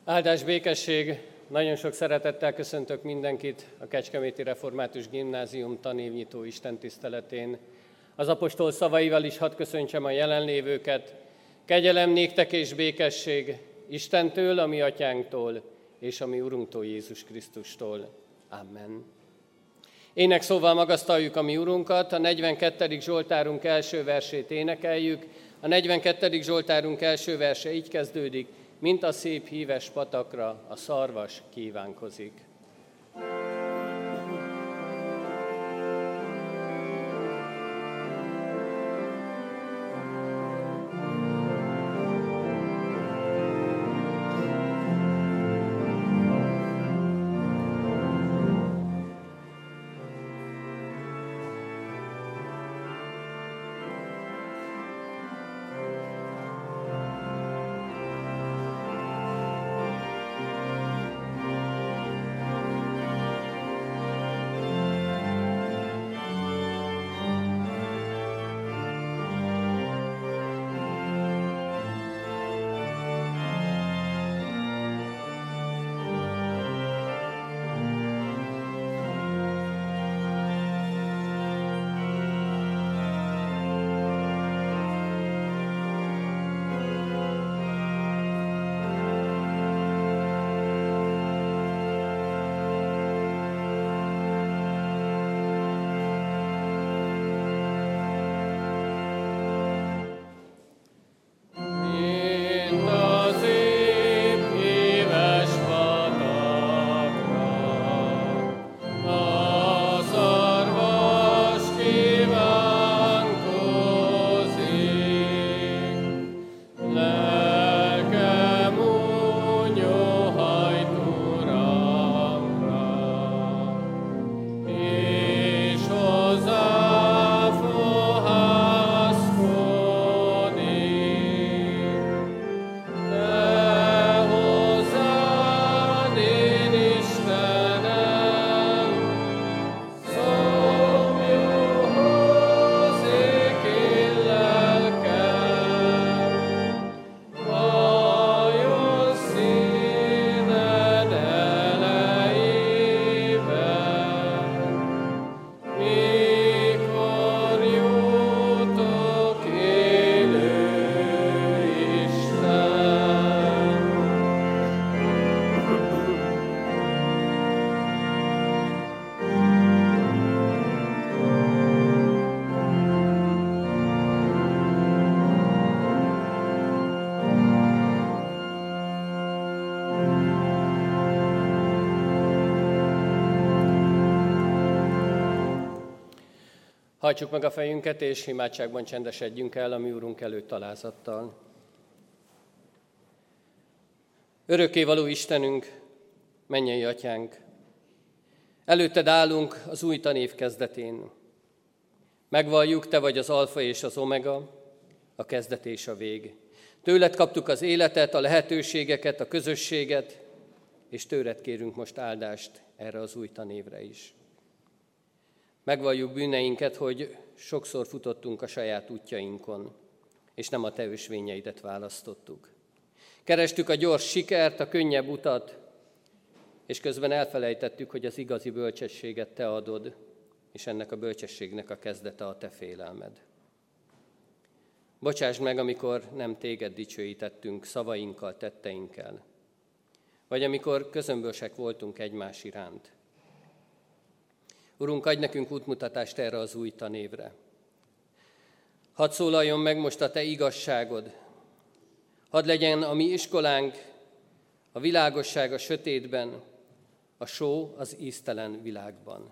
Áldás, békesség! Nagyon sok szeretettel köszöntök mindenkit a Kecskeméti Református Gimnázium tanévnyitó istentiszteletén. Az apostol szavaival is hadd köszöntsem a jelenlévőket. Kegyelem néktek és békesség Istentől, a mi atyánktól, és a mi Urunktól, Jézus Krisztustól. Amen. Énekszóval magasztaljuk a mi Urunkat, a 42. Zsoltárunk első versét énekeljük. A 42. Zsoltárunk első verse így kezdődik: mint a szép híves patakra a szarvas kívánkozik. Hajtsuk meg a fejünket, és imádságban csendesedjünk el a mi Urunk előtt alázattal. Örökkévaló Istenünk, mennyei Atyánk, előtted állunk az új tanév kezdetén. Megvalljuk, Te vagy az alfa és az omega, a kezdet és a vég. Tőled kaptuk az életet, a lehetőségeket, a közösséget, és tőled kérünk most áldást erre az új tanévre is. Megvalljuk bűneinket, hogy sokszor futottunk a saját útjainkon, és nem a Te ösvényeidet választottuk. Kerestük a gyors sikert, a könnyebb utat, és közben elfelejtettük, hogy az igazi bölcsességet Te adod, és ennek a bölcsességnek a kezdete a Te félelmed. Bocsásd meg, amikor nem Téged dicsőítettünk szavainkkal, tetteinkkel, vagy amikor közömbösek voltunk egymás iránt. Urunk, adj nekünk útmutatást erre az új tanévre. Hadd szólaljon meg most a Te igazságod. Hadd legyen a mi iskolánk a világosság a sötétben, a só az íztelen világban.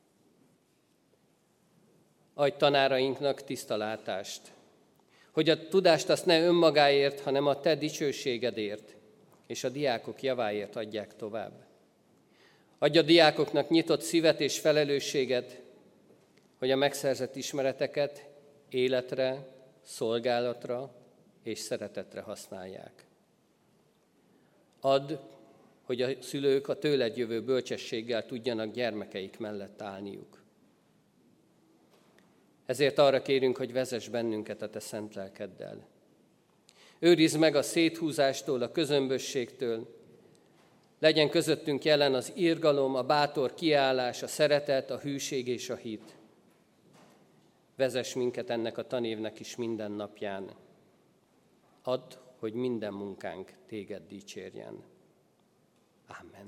Adj tanárainknak tiszta látást, hogy a tudást azt ne önmagáért, hanem a Te dicsőségedért és a diákok javáért adják tovább. Adj a diákoknak nyitott szívet és felelősséget, hogy a megszerzett ismereteket életre, szolgálatra és szeretetre használják. Add, hogy a szülők a tőled jövő bölcsességgel tudjanak gyermekeik mellett állniuk. Ezért arra kérünk, hogy vezess bennünket a Te szent lelkeddel. Őrizd meg a széthúzástól, a közömbösségtől, Legyen közöttünk jelen az irgalom, a bátor kiállás, a szeretet, a hűség és a hit. Vezess minket ennek a tanévnek is minden napján. Add, hogy minden munkánk téged dicsérjen. Amen.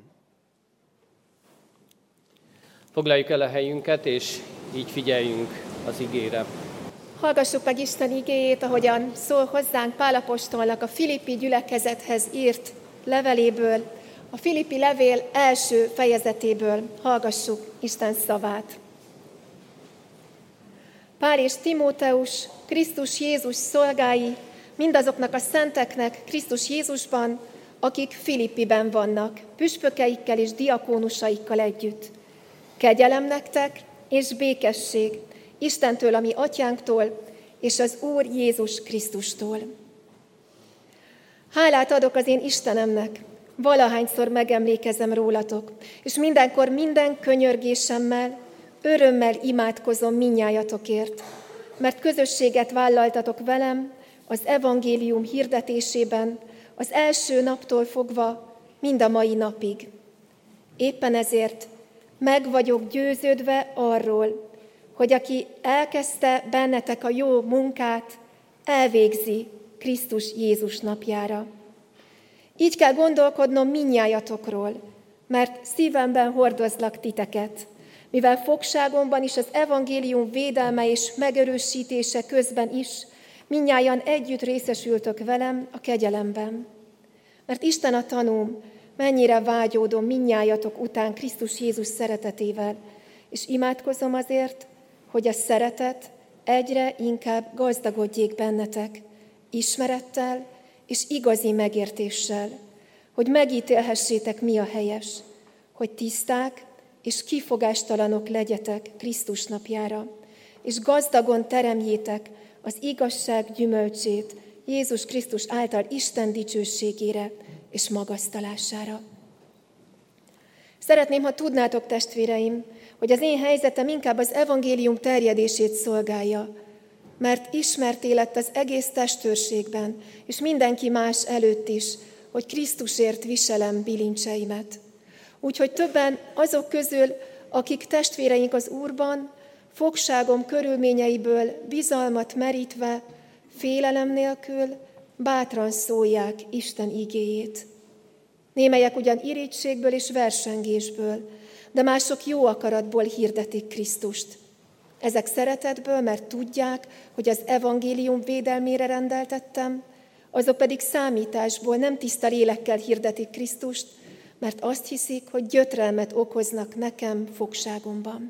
Foglaljuk el a helyünket, és így figyeljünk az igére. Hallgassuk meg Isten igéjét, ahogyan szól hozzánk Pál apostolnak a Filippi gyülekezethez írt leveléből, a Filippi levél első fejezetéből hallgassuk Isten szavát. Pál és Timóteus, Krisztus Jézus szolgái, mindazoknak a szenteknek Krisztus Jézusban, akik Filippiben vannak, püspökeikkel és diakónusaikkal együtt. Kegyelem nektek és békesség Istentől, a mi atyánktól, és az Úr Jézus Krisztustól. Hálát adok az én Istenemnek, valahányszor megemlékezem rólatok, és mindenkor minden könyörgésemmel, örömmel imádkozom mindnyájatokért, mert közösséget vállaltatok velem az evangélium hirdetésében, az első naptól fogva mind a mai napig. Éppen ezért meg vagyok győződve arról, hogy aki elkezdte bennetek a jó munkát, elvégzi Krisztus Jézus napjára. Így kell gondolkodnom mindnyájatokról, mert szívemben hordozlak titeket, mivel fogságomban is az evangélium védelme és megerősítése közben is mindnyájan együtt részesültök velem a kegyelemben. Mert Isten a tanúm, mennyire vágyódom mindnyájatok után Krisztus Jézus szeretetével, és imádkozom azért, hogy a szeretet egyre inkább gazdagodjék bennetek, ismerettel és igazi megértéssel, hogy megítélhessétek, mi a helyes, hogy tiszták és kifogástalanok legyetek Krisztus napjára, és gazdagon teremjétek az igazság gyümölcsét Jézus Krisztus által Isten dicsőségére és magasztalására. Szeretném, ha tudnátok, testvéreim, hogy az én helyzetem inkább az evangélium terjedését szolgálja, mert ismerté lett az egész testőrségben, és mindenki más előtt is, hogy Krisztusért viselem bilincseimet. Úgyhogy többen azok közül, akik testvéreink az Úrban, fogságom körülményeiből bizalmat merítve, félelem nélkül bátran szólják Isten igéjét. Némelyek ugyan irítségből és versengésből, de mások jó akaratból hirdetik Krisztust. Ezek szeretetből, mert tudják, hogy az evangélium védelmére rendeltettem, azok pedig számításból, nem tiszta lélekkel hirdetik Krisztust, mert azt hiszik, hogy gyötrelmet okoznak nekem fogságomban.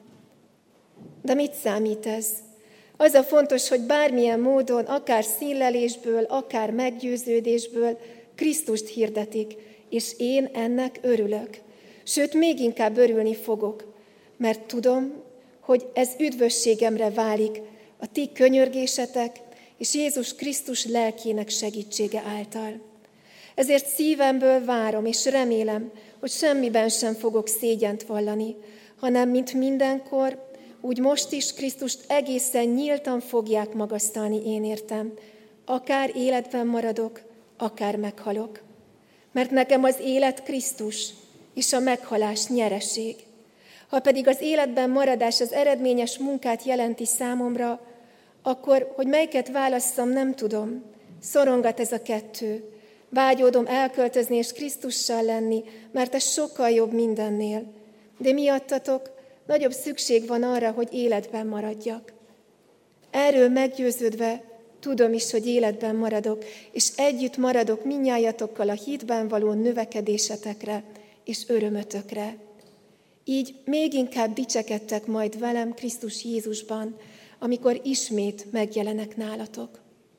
De mit számít ez? Az a fontos, hogy bármilyen módon, akár színlelésből, akár meggyőződésből Krisztust hirdetik, és én ennek örülök. Sőt, még inkább örülni fogok, mert tudom, hogy ez üdvösségemre válik a ti könyörgésetek és Jézus Krisztus lelkének segítsége által. Ezért szívemből várom és remélem, hogy semmiben sem fogok szégyent vallani, hanem mint mindenkor, úgy most is Krisztust egészen nyíltan fogják magasztalni én értem, akár életben maradok, akár meghalok. Mert nekem az élet Krisztus, és a meghalás nyereség. Ha pedig az életben maradás az eredményes munkát jelenti számomra, akkor, hogy melyiket válasszam, nem tudom. Szorongat ez a kettő. Vágyódom elköltözni és Krisztussal lenni, mert ez sokkal jobb mindennél. De miattatok nagyobb szükség van arra, hogy életben maradjak. Erről meggyőződve tudom is, hogy életben maradok, és együtt maradok mindnyájatokkal a hitben való növekedésetekre és örömötökre. Így még inkább dicsekedtek majd velem Krisztus Jézusban, amikor ismét megjelenek nálatok.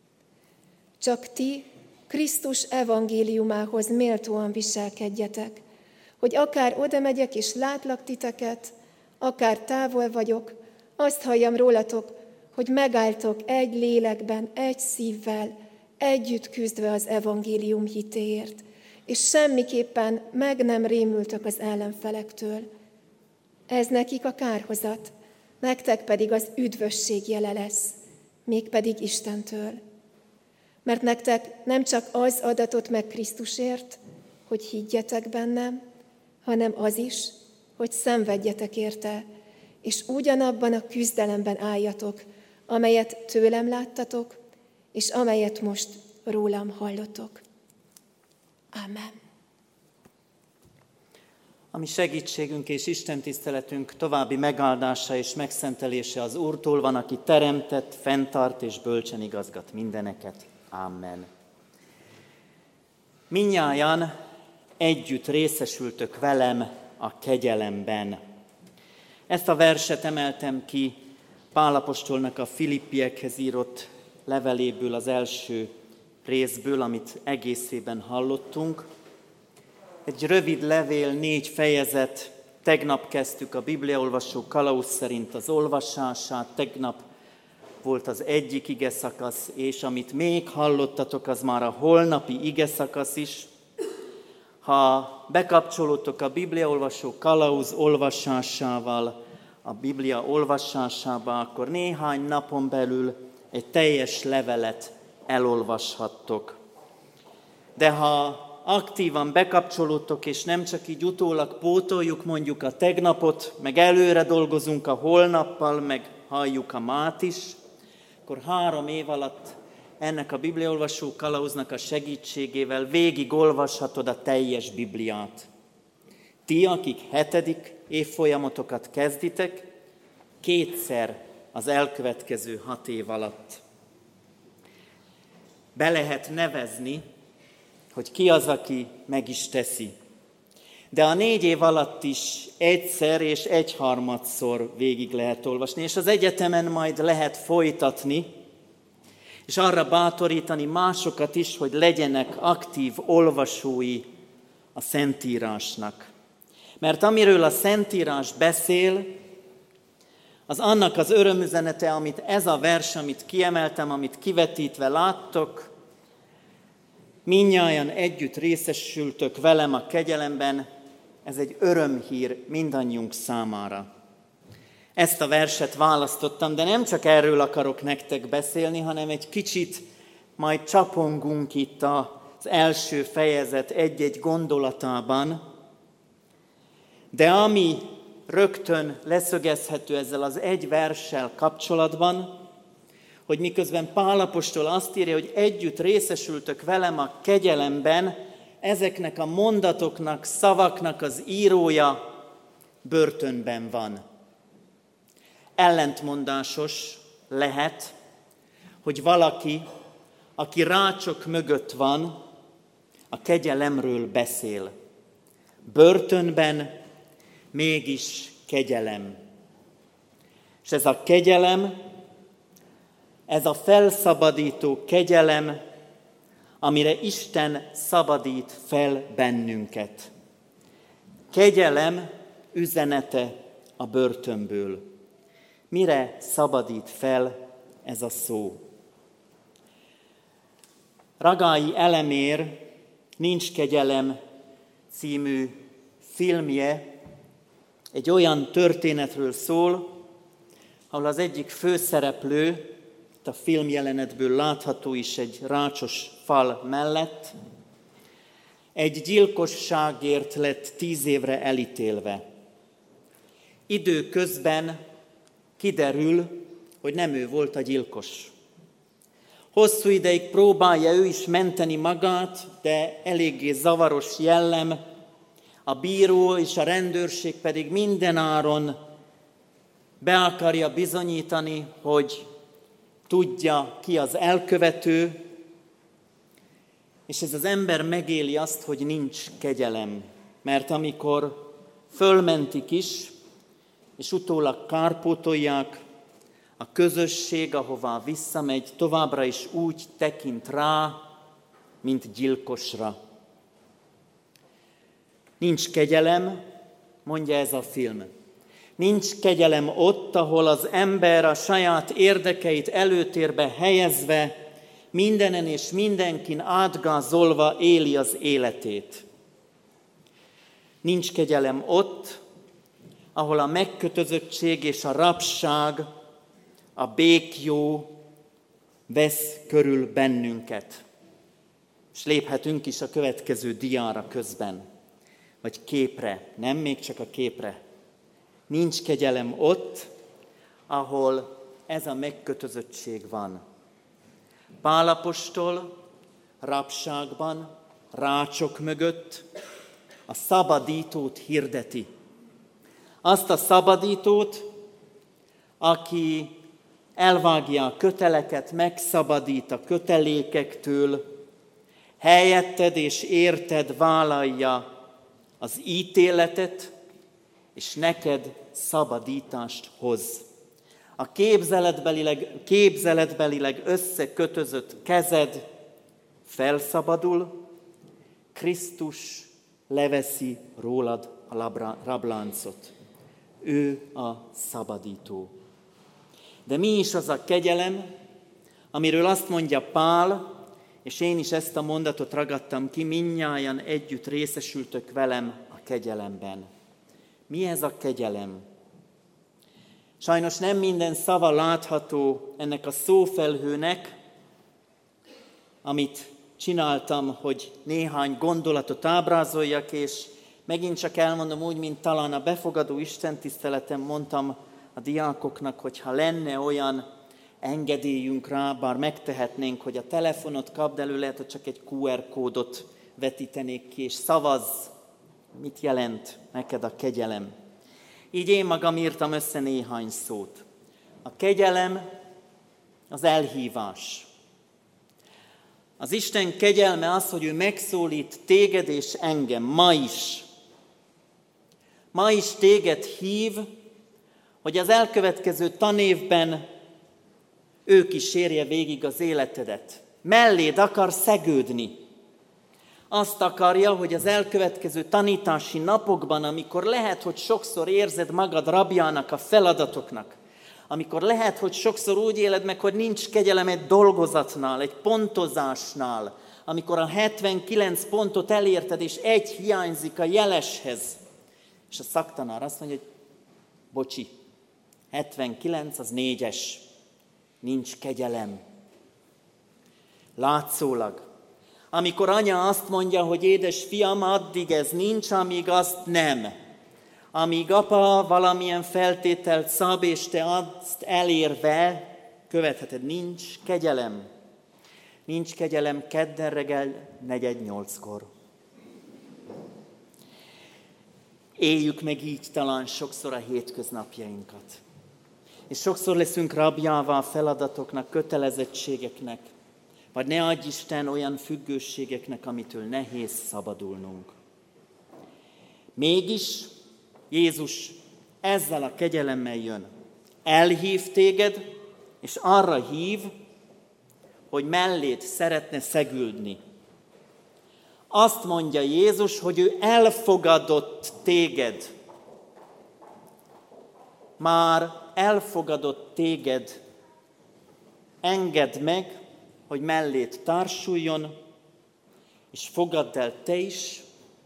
Csak ti Krisztus evangéliumához méltóan viselkedjetek, hogy akár oda megyek és látlak titeket, akár távol vagyok, azt halljam rólatok, hogy megálltok egy lélekben, egy szívvel, együtt küzdve az evangélium hitéért, és semmiképpen meg nem rémültök az ellenfelektől. Ez nekik a kárhozat, nektek pedig az üdvösség jele lesz, mégpedig Istentől. Mert nektek nem csak az adatot meg Krisztusért, hogy higgyetek bennem, hanem az is, hogy szenvedjetek érte, és ugyanabban a küzdelemben álljatok, amelyet tőlem láttatok, és amelyet most rólam hallotok. Amen. A mi segítségünk és istentiszteletünk további megáldása és megszentelése az Úrtól van, aki teremtett, fenntart és bölcsen igazgat mindeneket. Amen. Mindnyájan együtt részesültök velem a kegyelemben. Ezt a verset emeltem ki Pál apostolnak a Filippiekhez írott leveléből, az első részből, amit egészében hallottunk. Egy rövid levél, 4 fejezet, tegnap kezdtük a bibliaolvasó kalauz szerint az olvasását, tegnap volt az egyik igeszakasz, és amit még hallottatok, az már a holnapi igeszakasz is. Ha bekapcsolódtok a bibliaolvasó kalauz olvasásával, a Biblia olvasásába, akkor néhány napon belül egy teljes levelet elolvashattok. De ha aktívan bekapcsolódtok, és nem csak így utólag pótoljuk mondjuk a tegnapot, meg előre dolgozunk a holnappal, meg halljuk a mát is, akkor 3 év alatt ennek a bibliaolvasó kalauznak a segítségével végig olvashatod a teljes Bibliát. Ti, akik 7. évfolyamotokat kezditek, 2-szer az elkövetkező 6 év alatt. Be lehet nevezni, hogy ki az, aki meg is teszi. De a 4 év alatt is 1-szer és 1/3-szor végig lehet olvasni, és az egyetemen majd lehet folytatni, és arra bátorítani másokat is, hogy legyenek aktív olvasói a Szentírásnak. Mert amiről a Szentírás beszél, az annak az örömüzenete, amit ez a vers, amit kiemeltem, amit kivetítve láttok, mindnyájan együtt részesültök velem a kegyelemben, ez egy örömhír mindannyiunk számára. Ezt a verset választottam, de nem csak erről akarok nektek beszélni, hanem egy kicsit majd csapongunk itt az első fejezet egy-egy gondolatában, de ami rögtön leszögezhető ezzel az egy verssel kapcsolatban, hogy miközben Pál apostol azt írja, hogy együtt részesültök velem a kegyelemben, ezeknek a mondatoknak, szavaknak az írója börtönben van. Ellentmondásos lehet, hogy valaki, aki rácsok mögött van, a kegyelemről beszél. Börtönben mégis kegyelem. És ez a kegyelem, ez a felszabadító kegyelem, amire Isten szabadít fel bennünket. Kegyelem üzenete a börtönből. Mire szabadít fel ez a szó? Ragályi Elemér Nincs kegyelem című filmje egy olyan történetről szól, ahol az egyik főszereplő, a filmjelenetből látható is egy rácsos fal mellett, egy gyilkosságért lett 10 évre elítélve. Időközben kiderül, hogy nem ő volt a gyilkos. Hosszú ideig próbálja ő is menteni magát, de eléggé zavaros jellem, a bíró és a rendőrség pedig mindenáron be akarja bizonyítani, hogy tudja, ki az elkövető, és ez az ember megéli azt, hogy nincs kegyelem, mert amikor fölmentik is, és utólag kárpótolják, a közösség, ahová visszamegy, továbbra is úgy tekint rá, mint gyilkosra. Nincs kegyelem, mondja ez a film. Nincs kegyelem ott, ahol az ember a saját érdekeit előtérbe helyezve, mindenen és mindenkin átgázolva éli az életét. Nincs kegyelem ott, ahol a megkötözöttség és a rabság, a békjó vesz körül bennünket. És léphetünk is a következő diára közben. vagy képre, nem még csak a képre. Nincs kegyelem ott, ahol ez a megkötözöttség van. Pál apostol rabságban, rácsok mögött a szabadítót hirdeti. Azt a szabadítót, aki elvágja a köteleket, megszabadít a kötelékektől, helyetted és érted vállalja az ítéletet, és neked szabadítást hoz. A képzeletbelileg összekötözött kezed felszabadul, Krisztus leveszi rólad a rabláncot. Ő a szabadító. De mi is az a kegyelem, amiről azt mondja Pál, és én is ezt a mondatot ragadtam ki, mindnyájan együtt részesültök velem a kegyelemben. Mi ez a kegyelem? Sajnos nem minden szava látható ennek a szófelhőnek, amit csináltam, hogy néhány gondolatot ábrázoljak, és megint csak elmondom úgy, mint talán a befogadó istentiszteleten mondtam a diákoknak, hogy ha lenne olyan engedélyünk rá, bár megtehetnénk, hogy a telefonot kapd elő, lehet, hogy csak egy QR kódot vetítenék ki, és szavazz, mit jelent neked a kegyelem. Így én magam írtam össze néhány szót. A kegyelem az elhívás. Az Isten kegyelme az, hogy ő megszólít téged és engem, ma is. Ma is téged hív, hogy az elkövetkező tanévben ő kísérje végig az életedet. Melléd akar szegődni. Azt akarja, hogy az elkövetkező tanítási napokban, amikor lehet, hogy sokszor érzed magad rabjának a feladatoknak, amikor lehet, hogy sokszor úgy éled meg, hogy nincs kegyelem egy dolgozatnál, egy pontozásnál, amikor a 79 pontot elérted, és egy hiányzik a jeleshez. És a szaktanár azt mondja, hogy bocsi, 79 az 4-es, nincs kegyelem. Látszólag. Amikor anya azt mondja, hogy édes fiam, addig ez nincs, amíg azt nem. Amíg apa valamilyen feltételt szab, és te azt elérve követheted, nincs kegyelem. Nincs kegyelem kedden reggel 4:08-kor. Éljük meg így talán sokszor a hétköznapjainkat. És sokszor leszünk rabjává a feladatoknak, kötelezettségeknek, vagy ne adj Isten olyan függőségeknek, amitől nehéz szabadulnunk. Mégis Jézus ezzel a kegyelemmel jön. Elhív téged, és arra hív, hogy melléd szeretne szegődni. Azt mondja Jézus, hogy ő elfogadott téged. Már elfogadott téged. Engedd meg, hogy melléd társuljon, és fogadd el te is,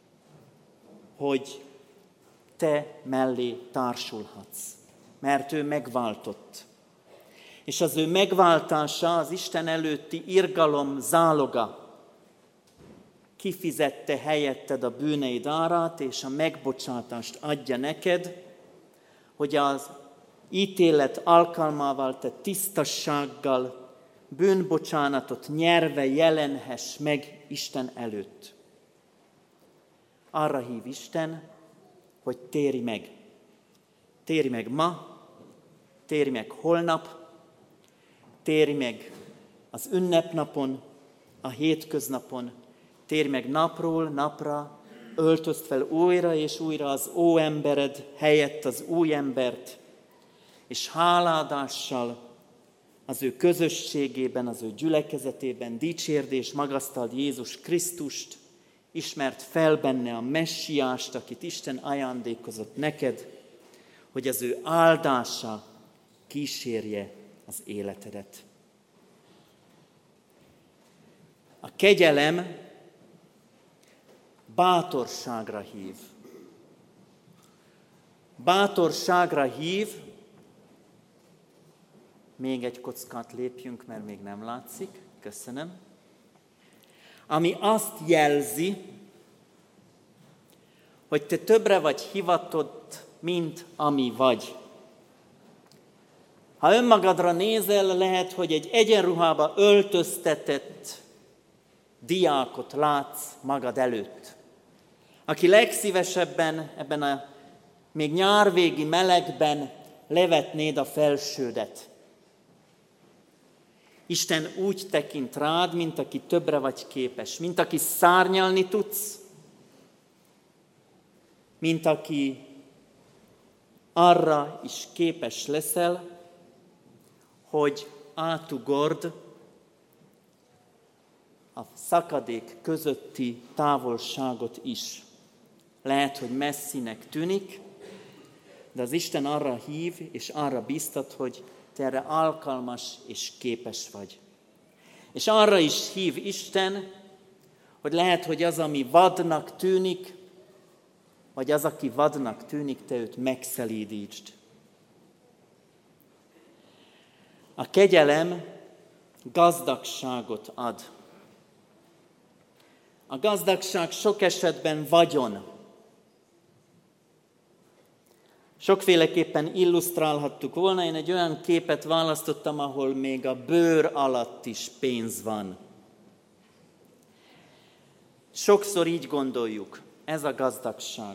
hogy te mellé társulhatsz, mert ő megváltott. És az ő megváltása az Isten előtti irgalom záloga. Kifizette helyetted a bűneid árát, és a megbocsátást adja neked, hogy az ítélet alkalmával te tisztassággal, bűnbocsánatot nyerve jelenhess meg Isten előtt. Arra hív Isten, hogy térj meg. Térj meg ma, térj meg holnap, térj meg az ünnepnapon, a hétköznapon, térj meg napról napra, öltözd fel újra és újra az óembered helyett az új embert, és háládással az ő közösségében, az ő gyülekezetében dicsérd és magasztald Jézus Krisztust, ismert fel benne a messiást, akit Isten ajándékozott neked, hogy az ő áldása kísérje az életedet. A kegyelem bátorságra hív. Bátorságra hív, még egy kockát lépjünk, mert még nem látszik, köszönöm. Ami azt jelzi, hogy te többre vagy hivatott, mint ami vagy. Ha önmagadra nézel, lehet, hogy egy egyenruhába öltöztetett diákot látsz magad előtt, aki legszívesebben ebben a még nyárvégi melegben levetnéd a felsődet. Isten úgy tekint rád, mint aki többre vagy képes, mint aki szárnyalni tudsz, mint aki arra is képes leszel, hogy átugord a szakadék közötti távolságot is. Lehet, hogy messzinek tűnik, de az Isten arra hív és arra biztat, hogy te erre alkalmas és képes vagy. És arra is hív Isten, hogy lehet, hogy az, ami vadnak tűnik, vagy az, aki vadnak tűnik, te őt megszelídítsd. A kegyelem gazdagságot ad. A gazdagság sok esetben vagyon. Sokféleképpen illusztrálhattuk volna, én egy olyan képet választottam, ahol még a bőr alatt is pénz van. Sokszor így gondoljuk, ez a gazdagság.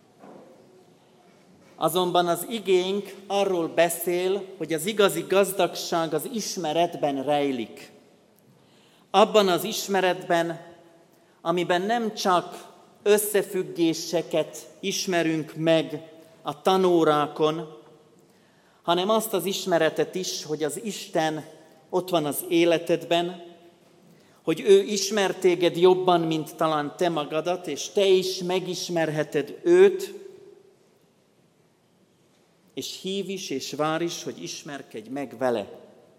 Azonban az igénk arról beszél, hogy az igazi gazdagság az ismeretben rejlik. Abban az ismeretben, amiben nem csak összefüggéseket ismerünk meg a tanórákon, hanem azt az ismeretet is, hogy az Isten ott van az életedben, hogy ő ismer téged jobban, mint talán te magadat, és te is megismerheted őt, és hív is, és vár is, hogy ismerkedj meg vele.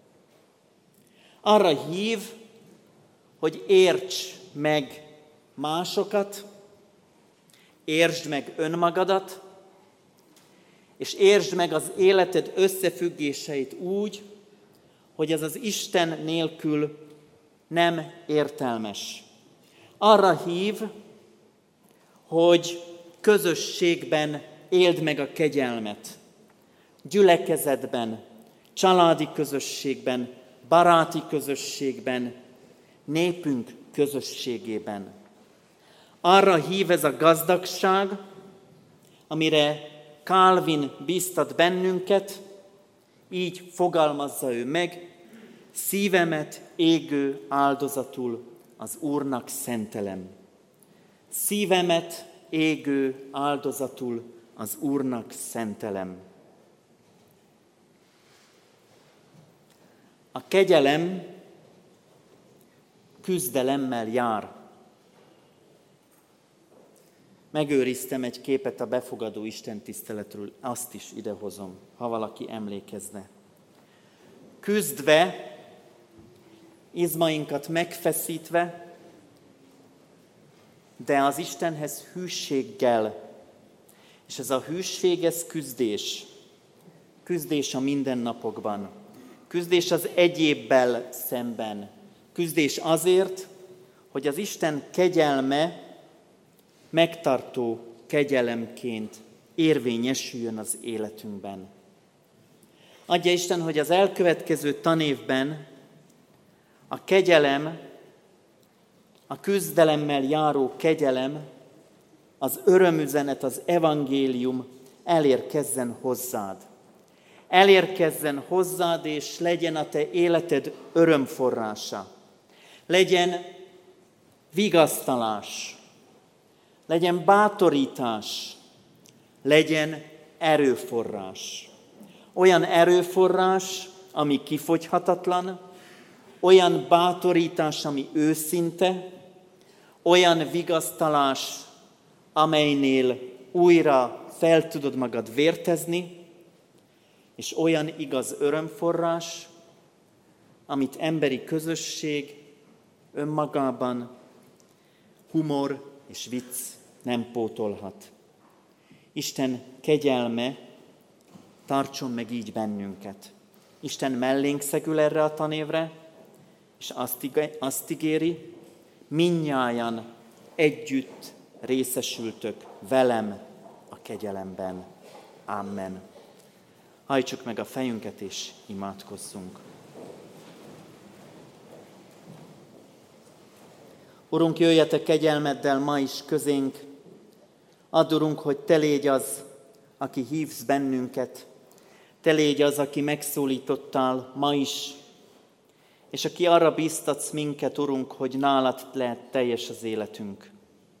Arra hív, hogy érts meg másokat, értsd meg önmagadat, és értsd meg az életed összefüggéseit úgy, hogy ez az Isten nélkül nem értelmes. Arra hív, hogy közösségben éld meg a kegyelmet. Gyülekezetben, családi közösségben, baráti közösségben, népünk közösségében. Arra hív ez a gazdagság, amire Calvin biztat bennünket, így fogalmazza ő meg, szívemet égő áldozatul az Úrnak szentelem. Szívemet égő áldozatul az Úrnak szentelem. A kegyelem küzdelemmel jár. Megőriztem egy képet a befogadó istentiszteletről, azt is idehozom, ha valaki emlékezne. Küzdve, izmainkat megfeszítve, de az Istenhez hűséggel. És ez a hűség, ez küzdés. Küzdés a mindennapokban. Küzdés az egyébbel szemben. Küzdés azért, hogy az Isten kegyelme megtartó kegyelemként érvényesüljön az életünkben. Adja Isten, hogy az elkövetkező tanévben a kegyelem, a küzdelemmel járó kegyelem, az örömüzenet, az evangélium elérkezzen hozzád. Elérkezzen hozzád, és legyen a te életed örömforrása. Legyen vigasztalás, legyen bátorítás, legyen erőforrás. Olyan erőforrás, ami kifogyhatatlan, olyan bátorítás, ami őszinte, olyan vigasztalás, amelynél újra fel tudod magad vértezni, és olyan igaz örömforrás, amit emberi közösség önmagában humor és vicc nem pótolhat. Isten kegyelme tartson meg így bennünket. Isten mellénk szegül erre a tanévre, és azt ígéri, mindnyájan együtt részesültök velem a kegyelemben. Amen. Hajtsuk meg a fejünket és imádkozzunk. Urunk, jöjjetek kegyelmeddel ma is közénk. Add, Urunk, hogy Te légy az, aki hívsz bennünket. Te légy az, aki megszólítottál ma is, és aki arra bíztatsz minket, Urunk, hogy nálad lehet teljes az életünk.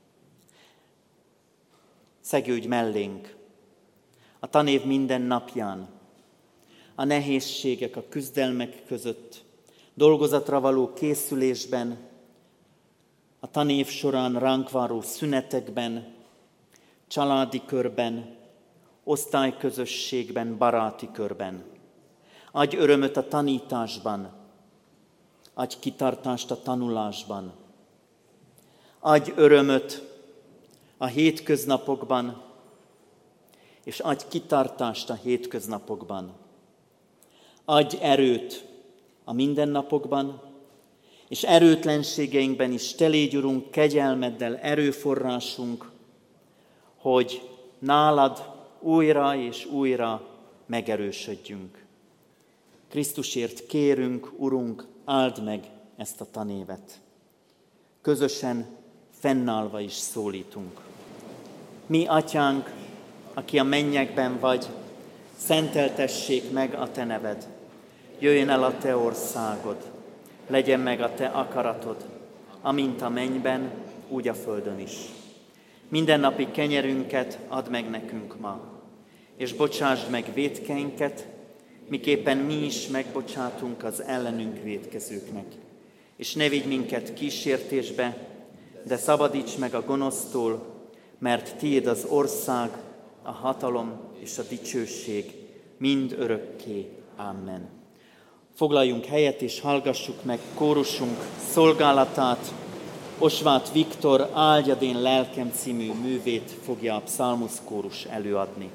Szegődj mellénk a tanév minden napján, a nehézségek, a küzdelmek között, dolgozatra való készülésben, a tanév során ránk váró szünetekben, családi körben, osztályközösségben, baráti körben. Adj örömöt a tanításban, adj kitartást a tanulásban. Adj örömöt a hétköznapokban, és adj kitartást a hétköznapokban. Adj erőt a mindennapokban, és erőtlenségeinkben is Te légy, Urunk, kegyelmeddel erőforrásunk, hogy nálad újra és újra megerősödjünk. Krisztusért kérünk, Urunk, áld meg ezt a tanévet. Közösen, fennállva is szólítunk. Mi, Atyánk, aki a mennyekben vagy, szenteltessék meg a Te neved. Jöjjön el a Te országod, legyen meg a Te akaratod, amint a mennyben, úgy a földön is. Mindennapi kenyerünket add meg nekünk ma, és bocsásd meg vétkeinket, miképpen mi is megbocsátunk az ellenünk vétkezőknek. És ne vigy minket kísértésbe, de szabadíts meg a gonosztól, mert Tiéd az ország, a hatalom és a dicsőség mind örökké. Amen. Foglaljunk helyet és hallgassuk meg kórusunk szolgálatát. Osváth Viktor Áldjad én lelkem című művét fogja a pszalmusz kórus előadni.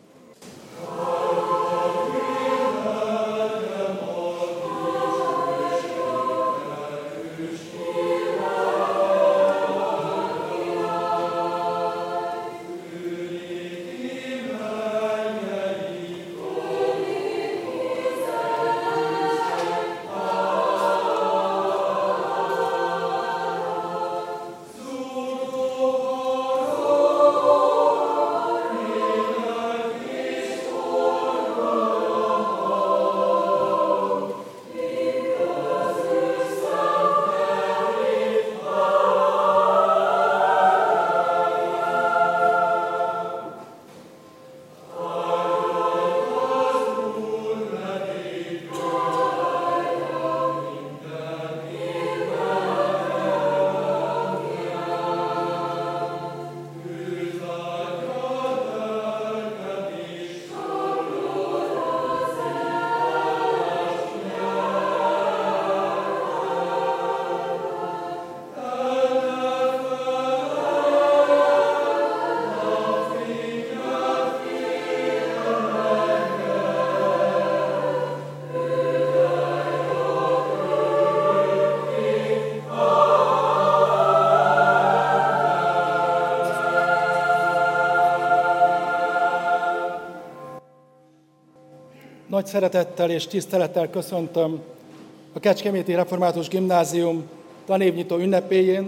Nagy szeretettel és tisztelettel köszöntöm a Kecskeméti Református Gimnázium tanévnyitó ünnepéjén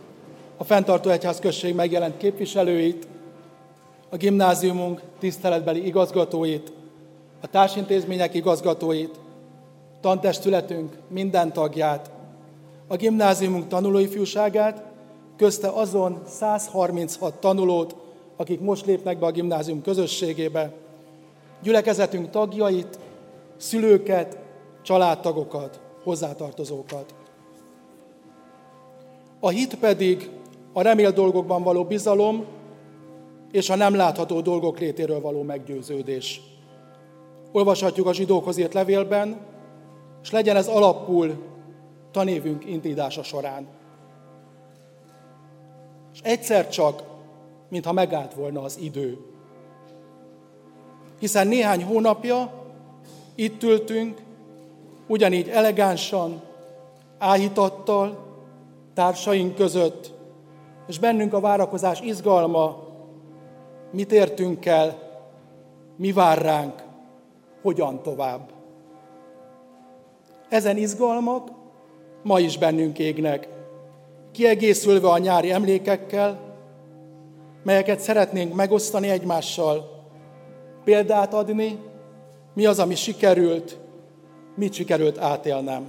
a fenntartó egyházközség megjelent képviselőit, a gimnáziumunk tiszteletbeli igazgatóit, a társintézmények igazgatóit, tantestületünk minden tagját, a gimnáziumunk tanulóifjúságát, közte azon 136 tanulót, akik most lépnek be a gimnázium közösségébe, gyülekezetünk tagjait, szülőket, családtagokat, hozzátartozókat. A hit pedig a remélt dolgokban való bizalom és a nem látható dolgok létéről való meggyőződés. Olvashatjuk a zsidókhoz írt levélben, és legyen ez alapul tanévünk indítása során. És egyszer csak, mintha megállt volna az idő. Hiszen néhány hónapja itt ültünk, ugyanígy elegánsan, áhítattal, társaink között, és bennünk a várakozás izgalma, mit értünk el, mi vár ránk, hogyan tovább. Ezen izgalmak ma is bennünk égnek, kiegészülve a nyári emlékekkel, melyeket szeretnénk megosztani egymással, példát adni, mi az, ami sikerült, mit sikerült átélnem.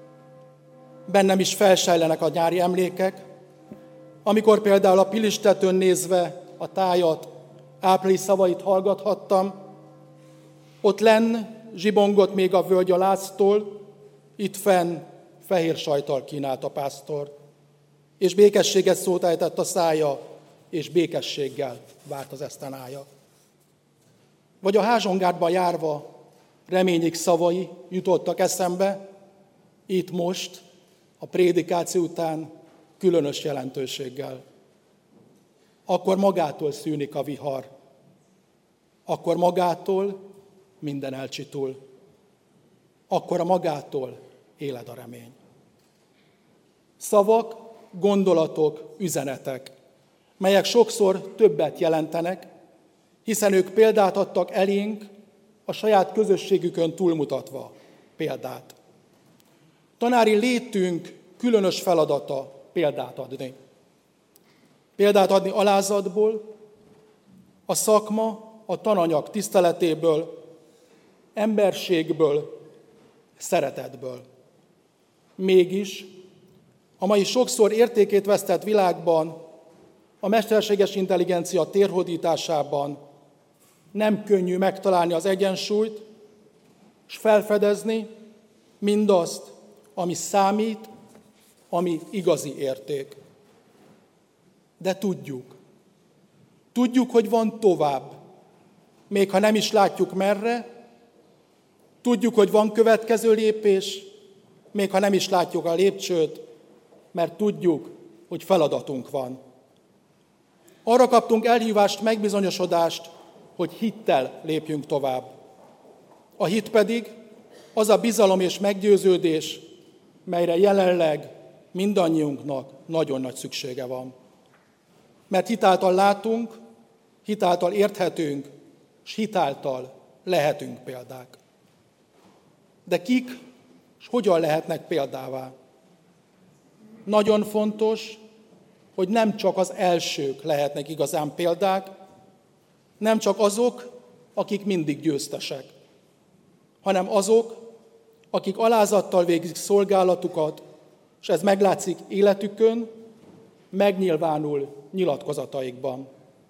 Bennem is felsejlenek a nyári emlékek, amikor például a Pilistetőn nézve a tájat, április szavait hallgathattam, ott lenn zsibongott még a völgy a láztól, itt fenn fehér sajttal kínált a pásztor, és békességet szót ejtett a szája, és békességgel várt az esztenája. Vagy a házsongárban járva reményik szavai jutottak eszembe, itt most, a prédikáció után különös jelentőséggel. Akkor magától szűnik a vihar, akkor magától minden elcsitul, akkor a magától éled a remény. Szavak, gondolatok, üzenetek, melyek sokszor többet jelentenek, hiszen ők példát adtak elénk, a saját közösségükön túlmutatva példát. Tanári létünk különös feladata példát adni. Példát adni alázatból, a szakma, a tananyag tiszteletéből, emberségből, szeretetből. Mégis a mai sokszor értékét vesztett világban, a mesterséges intelligencia térhódításában nem könnyű megtalálni az egyensúlyt, és felfedezni mindazt, ami számít, ami igazi érték. De tudjuk, hogy van tovább, még ha nem is látjuk merre, tudjuk, hogy van következő lépés, még ha nem is látjuk a lépcsőt, mert tudjuk, hogy feladatunk van. Arra kaptunk elhívást, megbizonyosodást, hogy hittel lépjünk tovább. A hit pedig az a bizalom és meggyőződés, melyre jelenleg mindannyiunknak nagyon nagy szüksége van. Mert hitáltal látunk, hitáltal érthetünk, és hitáltal lehetünk példák. De kik és hogyan lehetnek példává? Nagyon fontos, hogy nem csak az elsők lehetnek igazán példák, nem csak azok, akik mindig győztesek, hanem azok, akik alázattal végzik szolgálatukat, és ez meglátszik életükön, megnyilvánul nyilatkozataikban.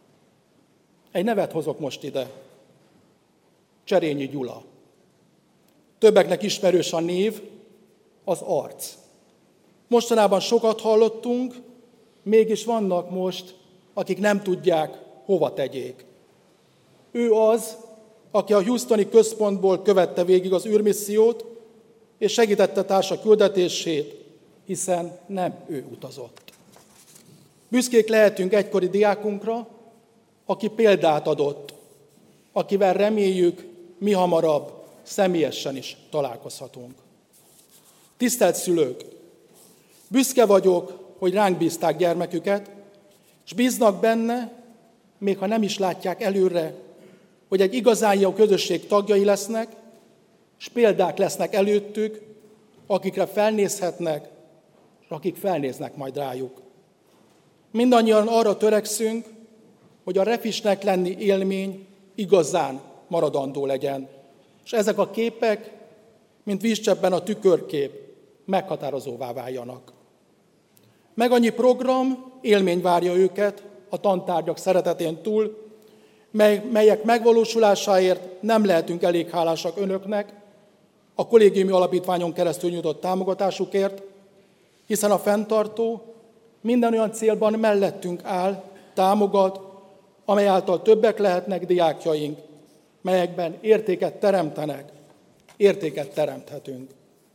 Egy nevet hozok most ide. Cserényi Gyula. Többeknek ismerős a név, az arc. Mostanában sokat hallottunk, mégis vannak most, akik nem tudják, hova tegyék. Ő az, aki a Houstoni központból követte végig az űrmissziót, és segítette társa küldetését, hiszen nem ő utazott. Büszkék lehetünk egykori diákunkra, aki példát adott, akivel reméljük, mihamarabb személyesen is találkozhatunk. Tisztelt szülők! Büszke vagyok, hogy ránk bízták gyermeküket, és bíznak benne, még ha nem is látják előre, hogy egy igazán jó közösség tagjai lesznek, és példák lesznek előttük, akikre felnézhetnek, és akik felnéznek majd rájuk. Mindannyian arra törekszünk, hogy a refisnek lenni élmény igazán maradandó legyen, és ezek a képek, mint vízcseppben a tükörkép, meghatározóvá váljanak. Meg annyi program, élmény várja őket a tantárgyak szeretetén túl, melyek megvalósulásáért nem lehetünk elég hálásak önöknek, a kollégiumi alapítványon keresztül nyújtott támogatásukért, hiszen a fenntartó minden olyan célban mellettünk áll, támogat, amely által többek lehetnek diákjaink, melyekben értéket teremtenek, értéket teremthetünk.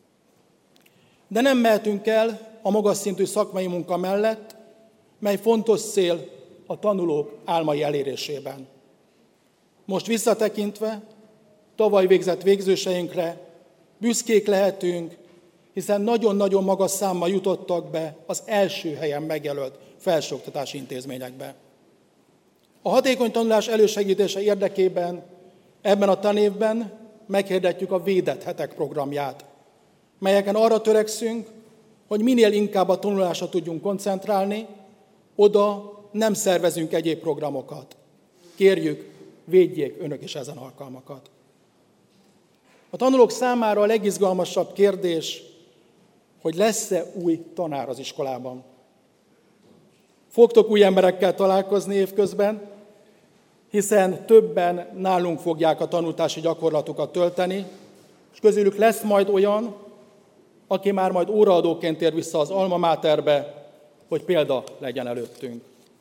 De nem mehetünk el a magas szintű szakmai munka mellett, mely fontos cél a tanulók álmai elérésében. Most visszatekintve, tavaly végzett végzőseinkre büszkék lehetünk, hiszen nagyon-nagyon magas számmal jutottak be az első helyen megjelölt felsőoktatási intézményekbe. A hatékony tanulás elősegítése érdekében ebben a tanévben meghirdetjük a Védett Hetek programját, melyeken arra törekszünk, hogy minél inkább a tanulásra tudjunk koncentrálni, oda nem szervezünk egyéb programokat. Kérjük, védjék önök is ezen alkalmakat. A tanulók számára a legizgalmasabb kérdés, hogy lesz-e új tanár az iskolában. Fogtok új emberekkel találkozni évközben, hiszen többen nálunk fogják a tanultási gyakorlatukat tölteni, és közülük lesz majd olyan, aki már majd óraadóként tér vissza az Alma Materbe, hogy példa legyen előttünk.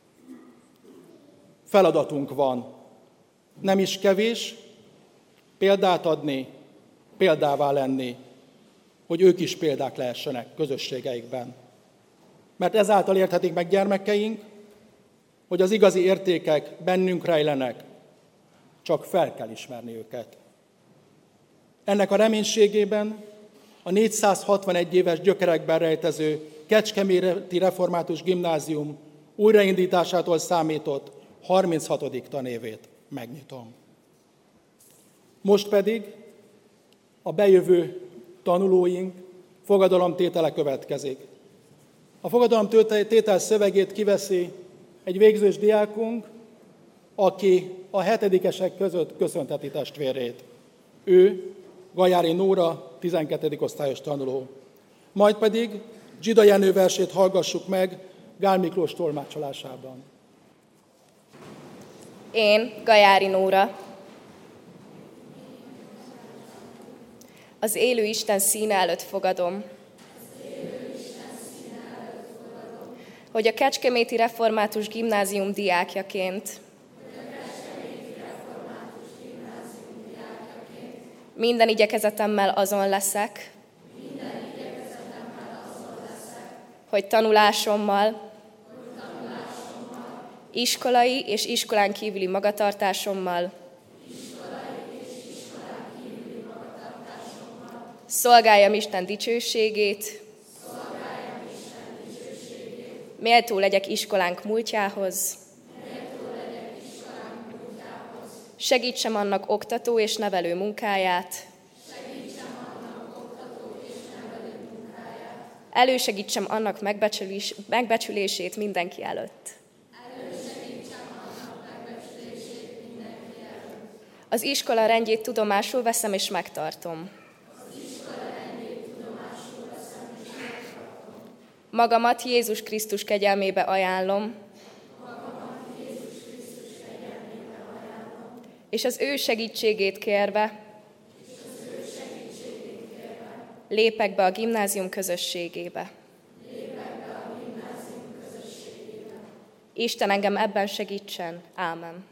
Feladatunk van, nem is kevés, példát adni, példává lenni, hogy ők is példák lehessenek közösségeikben. Mert ezáltal érthetik meg gyermekeink, hogy az igazi értékek bennünk rejlenek, csak fel kell ismerni őket. Ennek a reménységében a 461 éves gyökerekben rejtező Kecskeméti Református Gimnázium újraindításától számított 36. tanévét megnyitom. Most pedig a bejövő tanulóink fogadalomtétele következik. A fogadalomtétel szövegét kiveszi egy végzős diákunk, aki a 7-esek között köszönteti testvérét. Ő Gajári Nóra, 12. osztályos tanuló. Majd pedig Zsida Jenő versét hallgassuk meg Gál Miklós tolmácsolásában. Én, Gajári Nóra, az élő Isten színe előtt fogadom, hogy a Kecskeméti Református Gimnázium diákjaként minden igyekezetemmel azon leszek, hogy tanulásommal, iskolai és iskolán kívüli magatartásommal szolgáljam Isten dicsőségét, méltó legyek iskolánk múltjához, segítsem annak oktató és nevelő munkáját, elősegítsem annak megbecsülését mindenki előtt. Az iskola rendjét tudomásul veszem és megtartom. Magamat Jézus Krisztus kegyelmébe ajánlom, és az ő segítségét kérve lépek be a gimnázium közösségébe. Isten engem ebben segítsen. Ámen.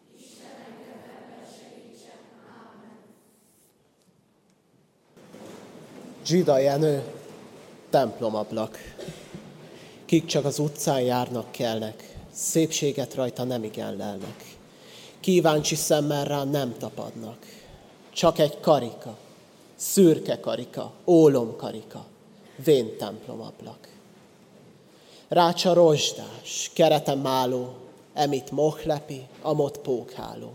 Zsida Jenő, templomablak. Kik csak az utcán járnak, kelnek, szépséget rajta nem igen lelnek. Kíváncsi szemmel rá nem tapadnak. Csak egy karika, szürke karika, ólomkarika, vén templomablak. Rácsa rozsdás, kerete máló, emit mohlepi, amott pókháló.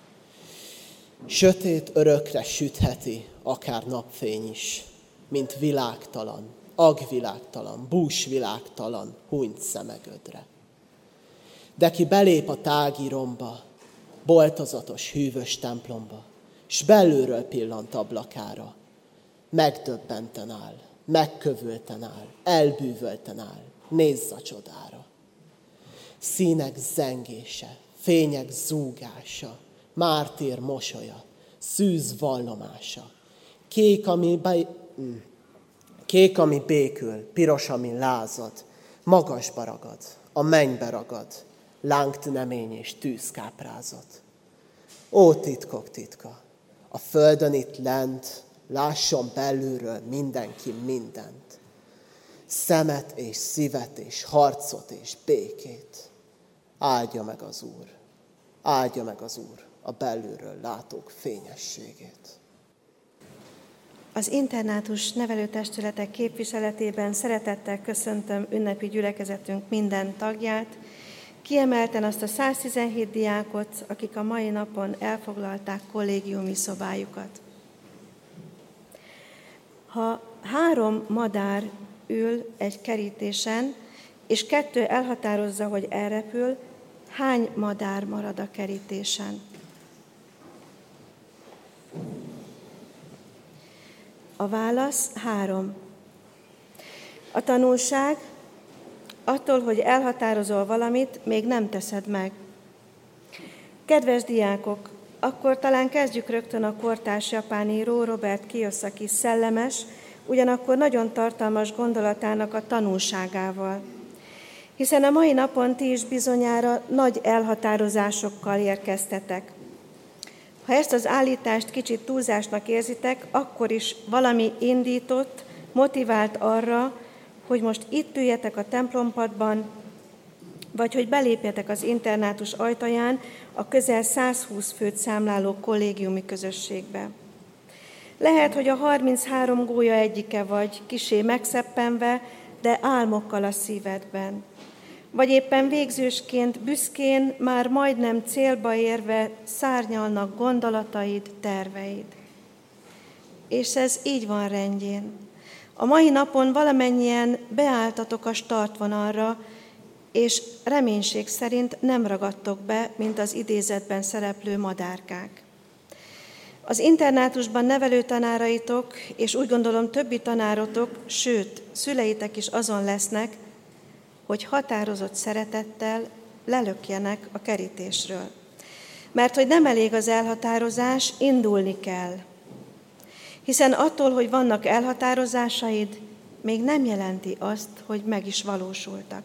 Sötét örökre sütheti, akár napfény is, mint világtalan, agvilágtalan, búsvilágtalan, hunyt szemegödre. De ki belép a tágíromba, boltozatos, hűvös templomba, s belülről pillant ablakára, megdöbbenten áll, megkövülten áll, elbűvölten áll, nézz a csodára. Színek zengése, fények zúgása, mártír mosolya, szűz vallomása, kék, ami békül, piros, ami lázad, magasba ragad, a mennybe ragad, lángtünemény és tűzkáprázat. Ó, titkok titka, a földön itt lent, lásson belülről mindenki mindent. Szemet és szívet és harcot és békét. Áldja meg az Úr, áldja meg az Úr a belülről látók fényességét. Az internátus nevelőtestületek képviseletében szeretettel köszöntöm ünnepi gyülekezetünk minden tagját, kiemelten azt a 117 diákot, akik a mai napon elfoglalták kollégiumi szobájukat. Ha 3 madár ül egy kerítésen, és 2 elhatározza, hogy elrepül, hány madár marad a kerítésen? A válasz 3. A tanulság: attól, hogy elhatározol valamit, még nem teszed meg. Kedves diákok, akkor talán kezdjük rögtön a kortárs japán író Robert Kiyosaki szellemes, ugyanakkor nagyon tartalmas gondolatának a tanulságával. Hiszen a mai napon ti is bizonyára nagy elhatározásokkal érkeztetek. Ha ezt az állítást kicsit túlzásnak érzitek, akkor is valami indított, motivált arra, hogy most itt üljetek a templompadban, vagy hogy belépjetek az internátus ajtaján a közel 120 főt számláló kollégiumi közösségbe. Lehet, hogy a 33 gólya egyike vagy, kissé megszeppenve, de álmokkal a szívedben. Vagy éppen végzősként, büszkén, már majdnem célba érve szárnyalnak gondolataid, terveid. És ez így van rendjén. A mai napon valamennyien beálltatok a startvonalra, és reménység szerint nem ragadtok be, mint az idézetben szereplő madárkák. Az internátusban nevelő tanáraitok, és úgy gondolom többi tanárotok, sőt, szüleitek is azon lesznek, hogy határozott szeretettel lelökjenek a kerítésről. Mert hogy nem elég az elhatározás, indulni kell. Hiszen attól, hogy vannak elhatározásaid, még nem jelenti azt, hogy meg is valósultak.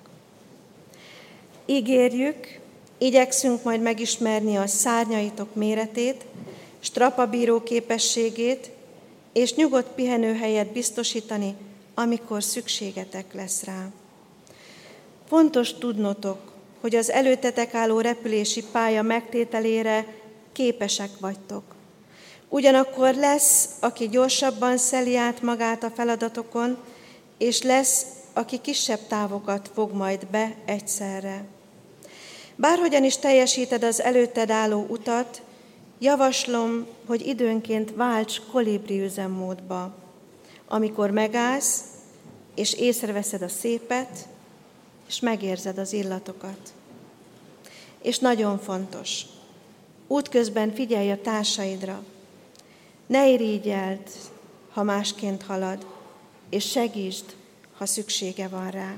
Ígérjük, igyekszünk majd megismerni a szárnyaitok méretét, strapabíró képességét, és nyugodt pihenőhelyet biztosítani, amikor szükségetek lesz rá. Fontos tudnotok, hogy az előttetek álló repülési pálya megtételére képesek vagytok. Ugyanakkor lesz, aki gyorsabban szeli át magát a feladatokon, és lesz, aki kisebb távokat fog majd be egyszerre. Bárhogyan is teljesíted az előtted álló utat, javaslom, hogy időnként válts kolibri üzemmódba, amikor megállsz, és észreveszed a szépet, és megérzed az illatokat. És nagyon fontos, útközben figyelj a társaidra, ne irigyeld, ha másként halad, és segítsd, ha szüksége van rá.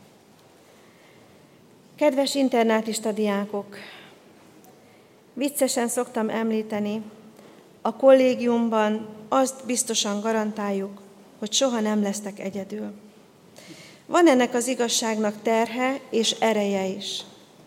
Kedves internátista diákok, viccesen szoktam említeni, a kollégiumban azt biztosan garantáljuk, hogy soha nem lesztek egyedül. Van ennek az igazságnak terhe és ereje is.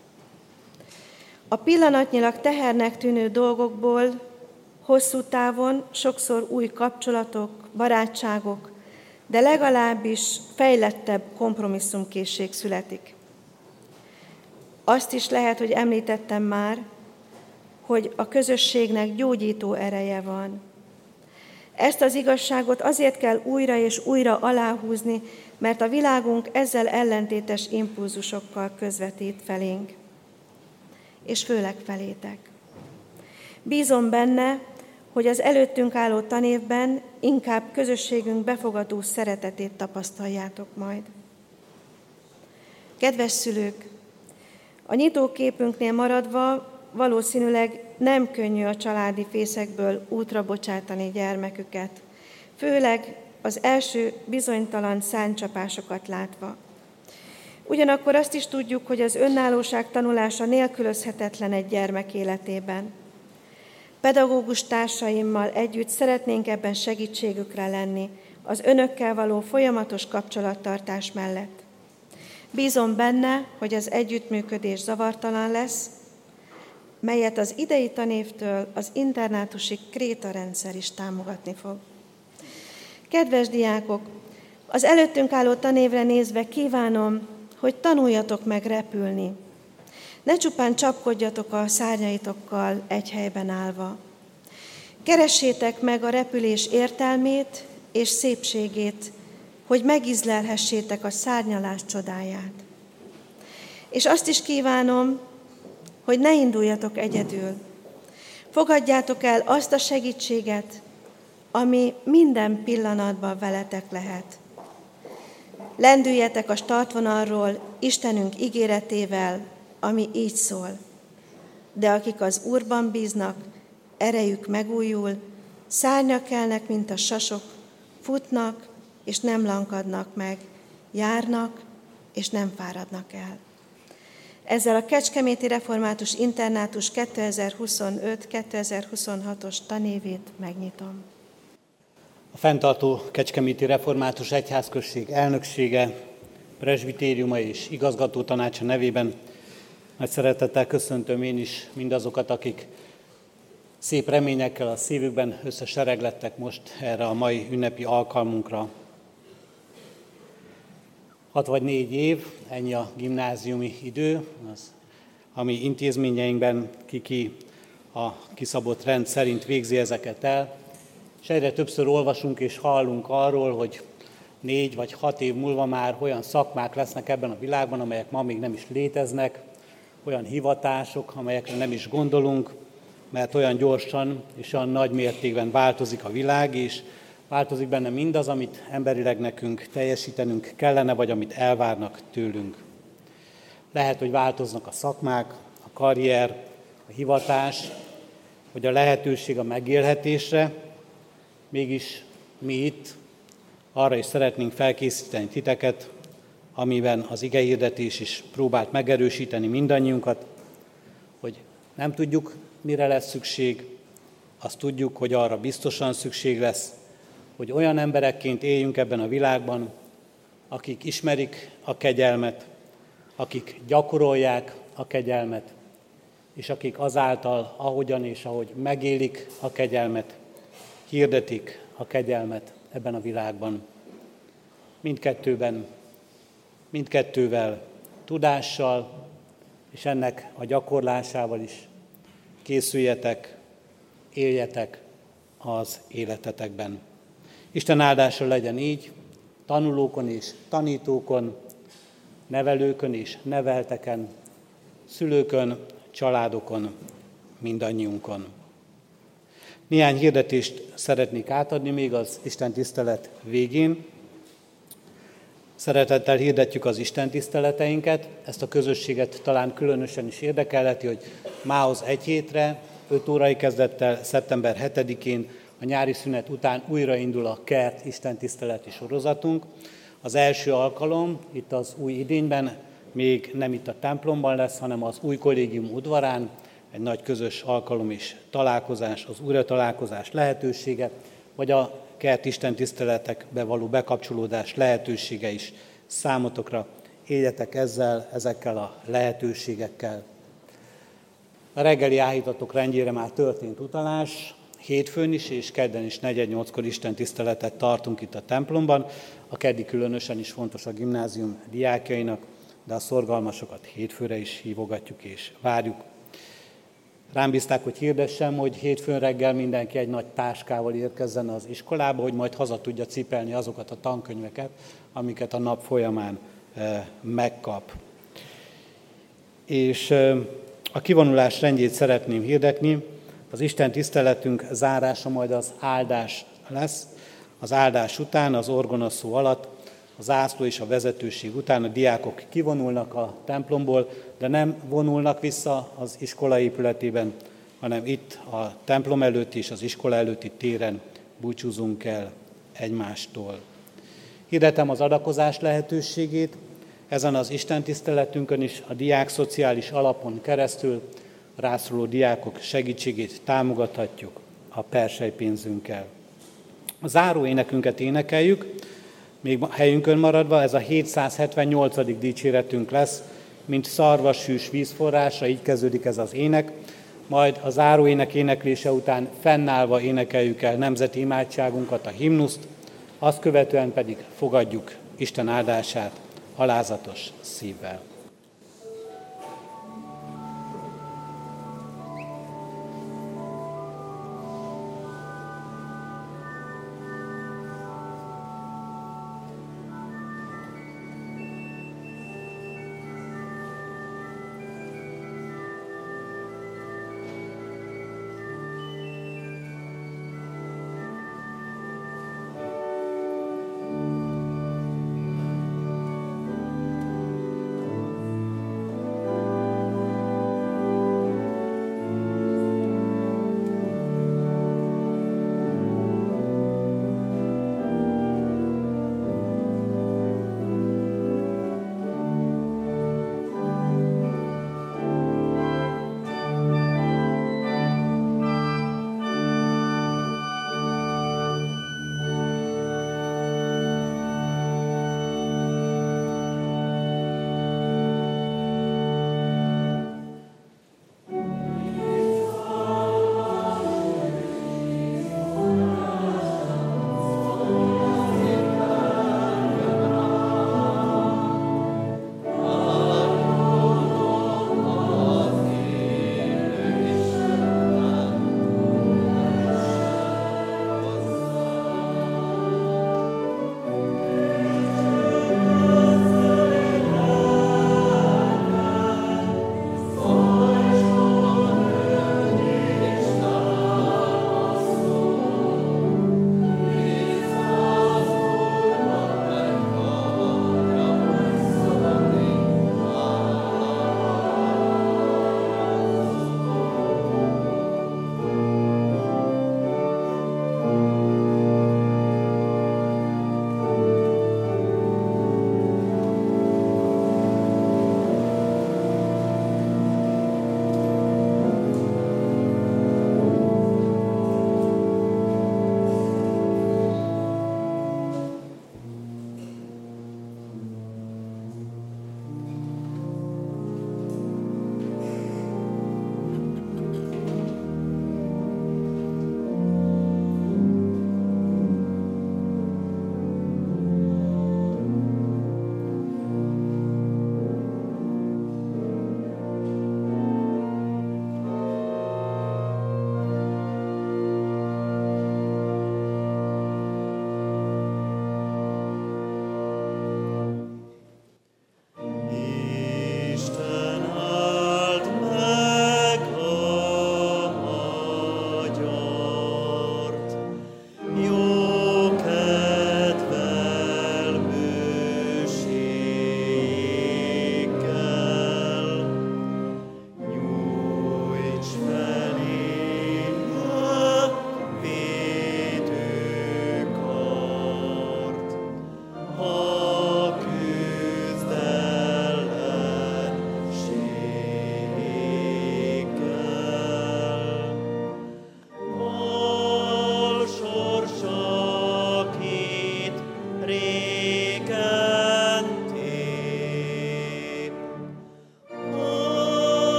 A pillanatnyilag tehernek tűnő dolgokból hosszú távon sokszor új kapcsolatok, barátságok, de legalábbis fejlettebb kompromisszumkészség születik. Azt is lehet, hogy említettem már, hogy a közösségnek gyógyító ereje van. Ezt az igazságot azért kell újra és újra aláhúzni, mert a világunk ezzel ellentétes impulzusokkal közvetít felénk, és főleg felétek. Bízom benne, hogy az előttünk álló tanévben inkább közösségünk befogadó szeretetét tapasztaljátok majd. Kedves szülők, a nyitóképünknél maradva valószínűleg nem könnyű a családi fészekből útra bocsátani gyermeküket, főleg az első bizonytalan száncsapásokat látva. Ugyanakkor azt is tudjuk, hogy az önállóság tanulása nélkülözhetetlen egy gyermek életében. Pedagógus társaimmal együtt szeretnénk ebben segítségükre lenni, az önökkel való folyamatos kapcsolattartás mellett. Bízom benne, hogy az együttműködés zavartalan lesz, melyet az idei tanévtől az internátusi krétarendszer is támogatni fog. Kedves diákok, az előttünk álló tanévre nézve kívánom, hogy tanuljatok meg repülni. Ne csupán csapkodjatok a szárnyaitokkal egy helyben állva. Keressétek meg a repülés értelmét és szépségét, hogy megízlelhessétek a szárnyalás csodáját. És azt is kívánom, hogy ne induljatok egyedül. Fogadjátok el azt a segítséget, ami minden pillanatban veletek lehet. Lendüljetek a startvonalról Istenünk ígéretével, ami így szól. De akik az Úrban bíznak, erejük megújul, szárnyak kelnek, mint a sasok, futnak, és nem lankadnak meg, járnak, és nem fáradnak el. Ezzel a Kecskeméti Református Internátus 2025-2026-os tanévét megnyitom. A fenntartó Kecskeméti Református Egyházközség elnöksége, presbitériuma és igazgató tanácsa nevében nagy szeretettel köszöntöm én is mindazokat, akik szép reményekkel a szívükben összesereglettek most erre a mai ünnepi alkalmunkra. 6 vagy 4 év, ennyi a gimnáziumi idő, az, ami intézményeinkben ki a kiszabott rend szerint végzi ezeket el, és egyre többször olvasunk és hallunk arról, hogy 4 vagy 6 év múlva már olyan szakmák lesznek ebben a világban, amelyek ma még nem is léteznek, olyan hivatások, amelyekre nem is gondolunk, mert olyan gyorsan és olyan nagy mértékben változik a világ, és változik benne mindaz, amit emberileg nekünk teljesítenünk kellene, vagy amit elvárnak tőlünk. Lehet, hogy változnak a szakmák, a karrier, a hivatás, vagy a lehetőség a megélhetésre, mégis mi itt arra is szeretnénk felkészíteni titeket, amiben az igehirdetés is próbált megerősíteni mindannyiunkat, hogy nem tudjuk, mire lesz szükség, azt tudjuk, hogy arra biztosan szükség lesz, hogy olyan emberekként éljünk ebben a világban, akik ismerik a kegyelmet, akik gyakorolják a kegyelmet, és akik azáltal, ahogyan és ahogy megélik a kegyelmet, hirdetik a kegyelmet ebben a világban. Mindkettővel tudással, és ennek a gyakorlásával is készüljetek, éljetek az életetekben. Isten áldása legyen így, tanulókon és tanítókon, nevelőkön és nevelteken, szülőkön, családokon, mindannyiunkon. Néhány hirdetést szeretnék átadni még az istentisztelet végén. Szeretettel hirdetjük az istentiszteleteinket, ezt a közösséget talán különösen is érdekelheti, hogy mához egy hétre, 5 órai kezdettel, szeptember 7-én, a nyári szünet után újraindul a kert istentiszteleti sorozatunk. Az első alkalom itt az új idényben, még nem itt a templomban lesz, hanem az új kollégium udvarán, egy nagy közös alkalom és találkozás, az újratalálkozás lehetősége, vagy a kert istentiszteletekbe való bekapcsolódás lehetősége is számotokra. Éljetek ezekkel a lehetőségekkel. A reggeli áhítatok rendjére már történt utalás, hétfőn is és kedden is 4:08-kor istentiszteletet tartunk itt a templomban. A keddi különösen is fontos a gimnázium diákjainak, de a szorgalmasokat hétfőre is hívogatjuk és várjuk. Rám bízták, hogy hirdessem, hogy hétfőn reggel mindenki egy nagy táskával érkezzen az iskolába, hogy majd haza tudja cipelni azokat a tankönyveket, amiket a nap folyamán megkap. És a kivonulás rendjét szeretném hirdetni. Az Isten tiszteletünk zárása majd az áldás lesz. Az áldás után, az orgonaszó alatt, a zászló és a vezetőség után a diákok kivonulnak a templomból, de nem vonulnak vissza az iskola épületében, hanem itt a templom előtti és az iskola előtti téren búcsúzunk el egymástól. Hirdetem az adakozás lehetőségét, ezen az istentiszteletünkön is a diák szociális alapon keresztül rászoruló diákok segítségét támogathatjuk a perselypénzünkkel. A záró énekünket énekeljük, még helyünkön maradva, ez a 778. dicséretünk lesz, mint szarvashűs vízforrásra, így kezdődik ez az ének, majd a záróének éneklése után fennállva énekeljük el nemzeti imádságunkat, a himnuszt, azt követően pedig fogadjuk Isten áldását alázatos szívvel.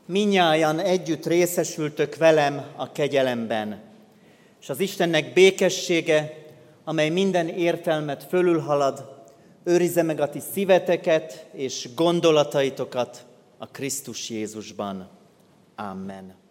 minnyájan együtt részesültök velem a kegyelemben, és az Istennek békessége, amely minden értelmet fölülhalad, őrizze meg a ti szíveteket és gondolataitokat a Krisztus Jézusban. Amen.